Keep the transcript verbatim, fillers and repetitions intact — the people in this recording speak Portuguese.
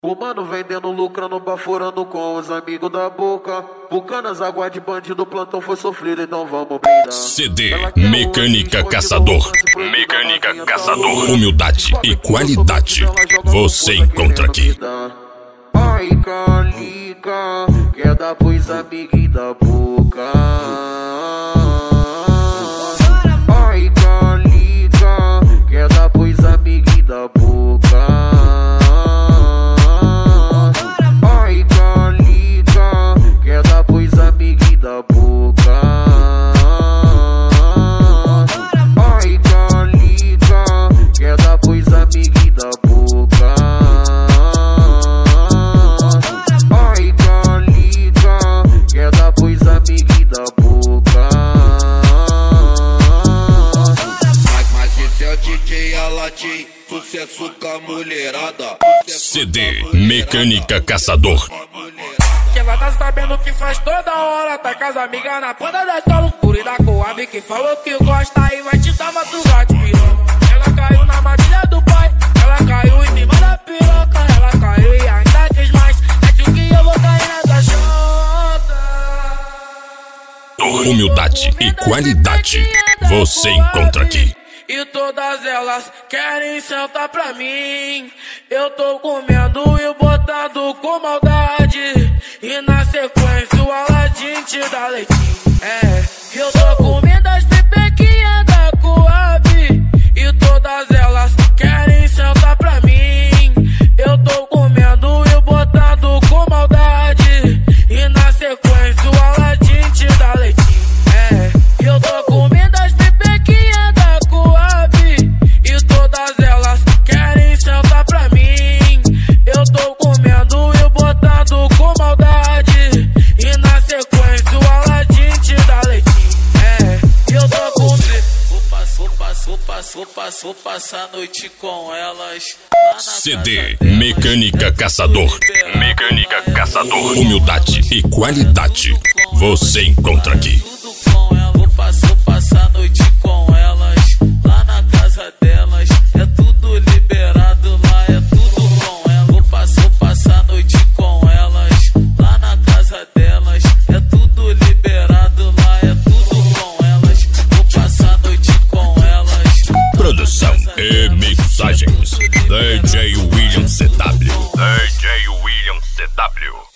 O mano vendendo, lucrando, baforando com os amigos da boca. Bucanas, água de bandido, plantão foi sofrido, então vamos brindar. C D Mecânica Caçador. Mecânica Caçador. Humildade e qualidade você encontra aqui. Ai, calica, quer dar pros amiguinhos da boca. Ai, calica, quer dar pros amiguinhos da boca. Ai, calica, quer dar pros amiguinhos da boca. Ai, calica, quer dar pros amiguinhos da boca. Ai, calica, quer dar pros amiguinhos da boca. Mas esse é o D J Aladim, sucesso com a mulherada. C D Mecânica Caçador. Que vai tá sabendo que faz toda hora, tá com as amigas na ponta da sua loucura e da Coab que falou que gosta e vai te dar madrugada de piroca. Ela caiu na armadilha do pai, ela caiu em cima da piroca, ela caiu e ainda quis mais. É o que eu vou cair nessa chota. Humildade e qualidade você encontra aqui. E todas elas querem sentar pra mim. Eu tô comendo e botando com maldade. E na sequência o Aladim te dá leitinho. É, eu tô comendo as pepequinhas da Coab. E todas elas querem sentar pra mim. Eu tô comendo e botando com maldade. E na sequência o Aladim te dá leitinho. É, eu tô comendo as pepequinhas da Coab. E todas elas querem sentar pra mim. Eu tô comendo e botando com maldade. E na sequência o Aladim te dá leitinho. É, eu tô comendo. Vou passar, vou passar, vou passar, vou passar, vou passar a noite com elas. C D Mecânica Caçador. Mecânica Caçador. Humildade e qualidade você encontra aqui. Tudo com ela, vou passar, vou passar a noite com elas. Lá na casa delas, é tudo liberado lá, é tudo com ela. Vou passar, vou passar a noite com elas. Lá na casa delas, é tudo liberado lá, é tudo com elas. Vou passar a noite com elas. Produção e mixagens D J William C W. D J William C W.